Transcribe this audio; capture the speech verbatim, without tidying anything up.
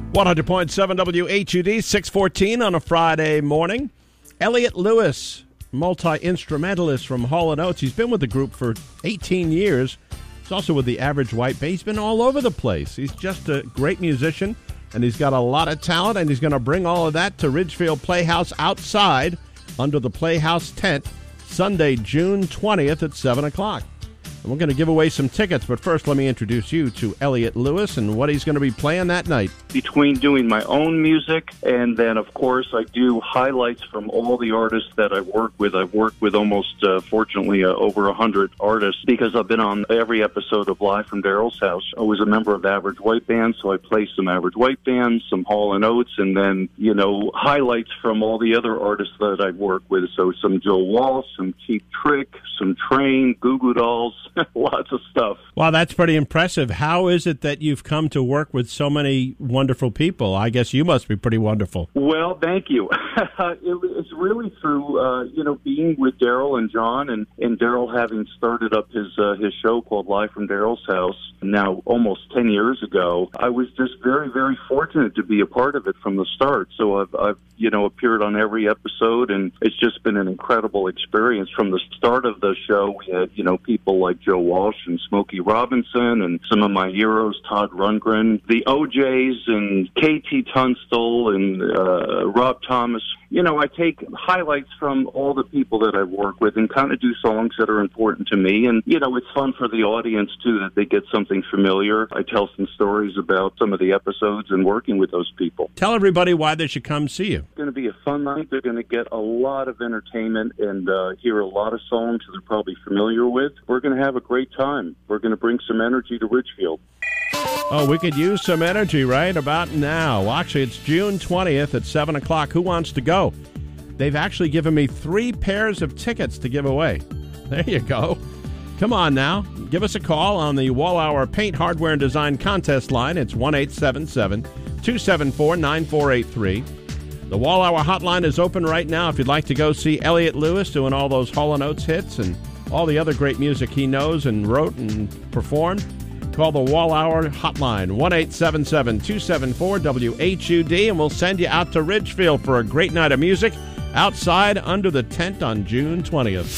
one hundred point seven W H U D, six fourteen on a Friday morning. Elliott Lewis, multi-instrumentalist from Hall and Oates. He's been with the group for eighteen years. He's also with the Average White Band. He's been all over the place. He's just a great musician, and he's got a lot of talent, and he's going to bring all of that to Ridgefield Playhouse outside under the Playhouse tent Sunday, June twentieth at seven o'clock. And we're going to give away some tickets, but first let me introduce you to Elliott Lewis and what he's going to be playing that night. Between doing my own music and then, of course, I do highlights from all the artists that I work with. I've worked with almost, uh, fortunately, uh, over one hundred artists because I've been on every episode of Live from Daryl's House. I was a member of Average White Band, so I play some Average White Band, some Hall and Oates, and then, you know, highlights from all the other artists that I've worked with. So some Joe Walsh, some Cheap Trick, some Train, Goo Goo Dolls, lots of stuff. Wow, that's pretty impressive. How is it that you've come to work with so many wonderful people? I guess you must be pretty wonderful. Well, thank you. it, it's really through, uh, you know, being with Daryl and John, and, and Daryl having started up his uh, his show called Live from Daryl's House now almost ten years ago. I was just very, very fortunate to be a part of it from the start. So I've, I've you know, appeared on every episode, and it's just been an incredible experience. From the start of the show, we had, you know, people like Joe Walsh and Smokey Robinson and some of my heroes, Todd Rundgren, the O Js and K T Tunstall and uh, Rob Thomas. You know, I take highlights from all the people that I've worked with and kind of do songs that are important to me. And, you know, it's fun for the audience, too, that they get something familiar. I tell some stories about some of the episodes and working with those people. Tell everybody why they should come see you. It's going to be a fun night. They're going to get a lot of entertainment and uh, hear a lot of songs that they're probably familiar with. We're going to have a great time. We're going to bring some energy to Ridgefield. Oh, we could use some energy right about now. Well, actually, it's June twentieth at seven o'clock. Who wants to go? They've actually given me three pairs of tickets to give away. There you go. Come on now. Give us a call on the Wallhour Paint, Hardware, and Design contest line. It's one eight seven seven, two seven four, nine four eight three. The Wallhour hotline is open right now if you'd like to go see Elliott Lewis doing all those Hall and Oates hits and all the other great music he knows and wrote and performed. Call the Wallhour hotline, one eight seven seven, two seven four, W H U D, and we'll send you out to Ridgefield for a great night of music outside under the tent on June twentieth.